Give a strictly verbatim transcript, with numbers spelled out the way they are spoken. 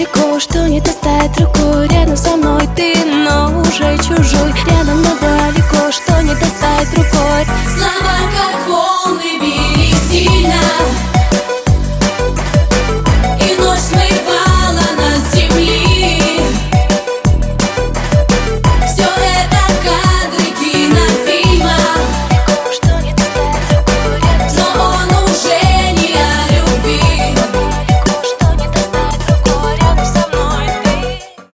далеко, что не достать рукой. Рядом со мной ты, но уже чужой. Рядом, но далеко, что не достать рукой.